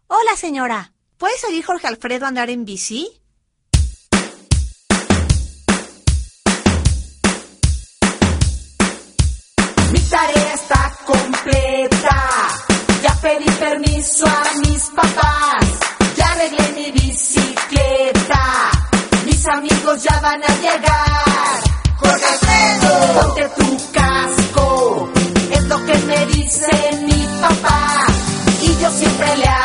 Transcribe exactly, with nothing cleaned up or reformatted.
Hola, señora. ¿Puede salir Jorge Alfredo a andar en bici? Mi tarea está completa. Ya pedí permiso a mis papás. Ya arreglé mi bicicleta. Mis amigos ya van a llegar. Jorge Alfredo, ponte tu casco. Es lo que me dice mi papá. Y yo siempre le